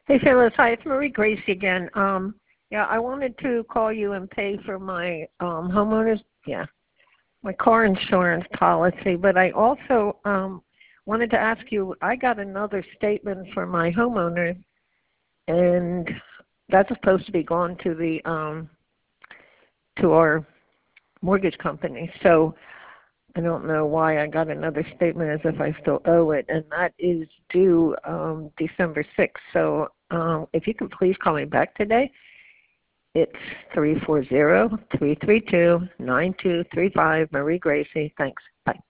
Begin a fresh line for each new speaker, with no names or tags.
Hey Phyllis, hi, it's Marie Gracie again. Yeah, I wanted to call you and pay for my homeowners, my car insurance policy, but I also wanted to ask you, I got another statement for my homeowners, and that's supposed to be going to the to our mortgage company. So I don't know why I got another statement as if I still owe it, and that is due December 6th. So if you could please call me back today, it's 340-332-9235, Marie Gracie. Thanks. Bye.